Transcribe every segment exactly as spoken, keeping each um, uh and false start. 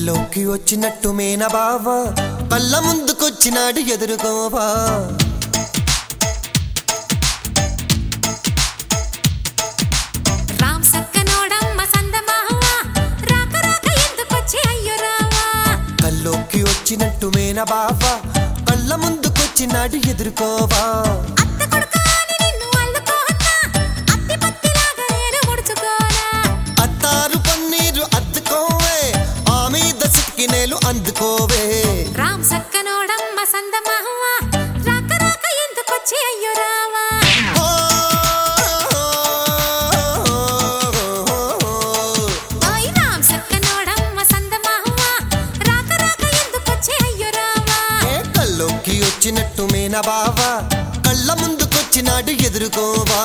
కల్లోకి వచ్చినట్టు మేన బావా కళ్ళ ముందుకొచ్చినాడు ఎదురుకోవా రామ్ సక్కనోడమ్మ సందమావ రాక రాక ఎందుకొచ్చి అయ్యో రావా కల్లోకి వచ్చినట్టు మేన బావా కళ్ళ ముందుకొచ్చినాడు ఎదురుకోవా అత్త కొడుకాని నిన్ను అల్లుకోనా అత్తి పత్తిలాగా నేను ముడుచుకోనా అత్తారు పన్నీరు అద్దుకోవే ఆ మీద సిక్కినేలు అందుకోవే రామ్ సక్కనోడమ్మ సందమావ రాక రాక ఎందుకొచ్చి అయ్యో రావా ఓయ్ రామ్ సక్కనోడమ్మ సందమావ రాక రాక ఎందుకొచ్చి అయ్యో రావా కల్లోకి వచ్చినట్టు మేన బావా కళ్ళ ముందుకొచ్చినాడు ఎదురుకోవా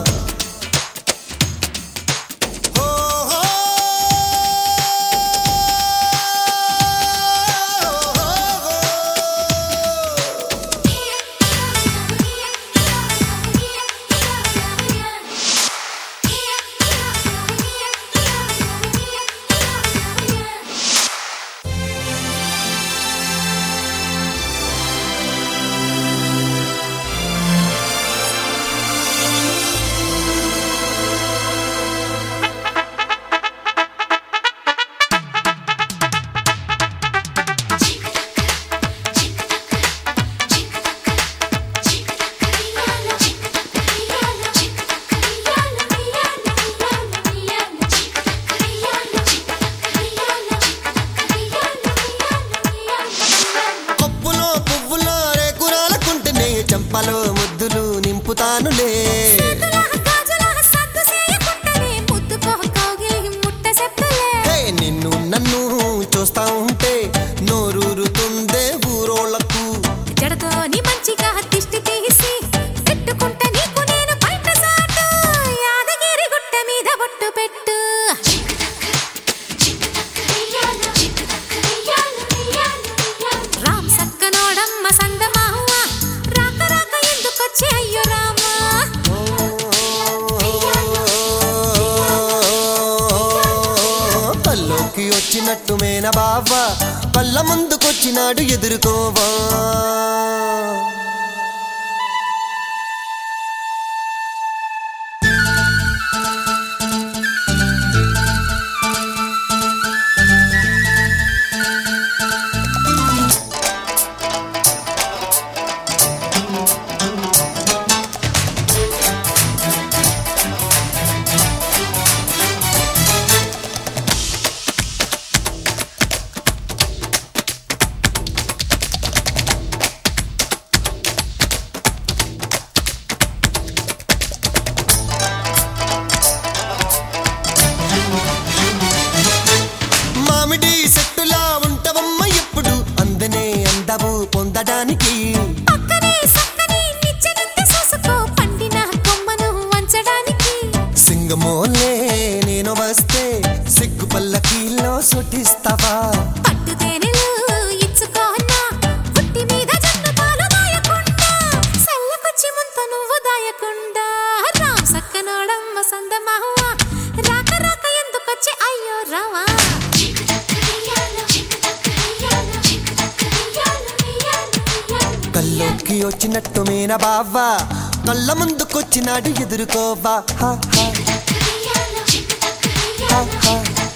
చంపలో ముద్దులు నింపుతానులే నిన్ను నన్ను చూస్తా ఉంటే నోరూరుతుందే ఊరోళ్ళకు జడతో నీ మంచిగా దిష్టి తీసి పెట్టుకుంటే నీకు నేను బయట సాటు యాదగిరి గుట్ట మీద బొట్టు పెట్టు రామ్ సక్కనోడమ్మ సందమావ రాక రాక ఎందుకొచ్చి అయ్యో రామా కల్లోకి వచ్చినట్టు మేన బావా కళ్ళ ముందుకొచ్చినాడు ఎదురుకోవా మామిడి చెట్టులా ఉంటవమ్మ ఎప్పుడు అందనే అందవు పొందడానికి పక్కనే సక్కనే నిచ్చనింత చూసుకో పండిన కొమ్మను వంచడానికి సింగమోలే నేను వస్తే సిగ్గు పల్లకీలో సుటిస్తావా పట్టు తేనెలు ఇచ్చుకోనా పుట్టి మీద జన్ను పాలు దాయకుండా సల్లకొచ్చి ముంత నువ్వు దాయకుండా రామ్ సక్కనోడమ్మ సందమావ రాక రాక ఎందుకొచ్చి అయ్యో రావా కల్లోకి వచ్చినట్టు మేన బావా కళ్ళ ముందుకొచ్చినాడు ఎదురుకోవా హా, హా, హా, హా.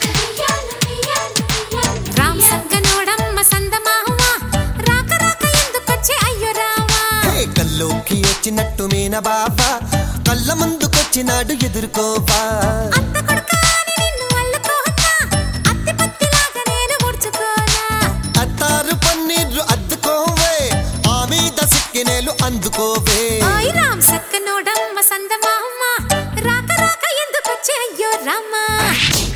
రామ్ సక్కనోడమ్మ సందమావ రాక రాక ఎందుకొచ్చి అయ్యో రావా హే, కల్లోకి వచ్చినట్టు మేన బావా కళ్ళ ముందుకొచ్చినాడు ఎదురుకోవా అత్త కొడుకాని నిన్ను అల్లుకోనా అత్తి పత్తిలాగా నేను ముడుచుకోనా అత్తారు పన్నీరు అద్దుకోవే ఆ మీద సిక్కినేలు అందుకోవే ఓయ్ రామ్ సక్కనోడమ్మ సందమావ రాక రాక ఎందుకొచ్చి అయ్యో రామా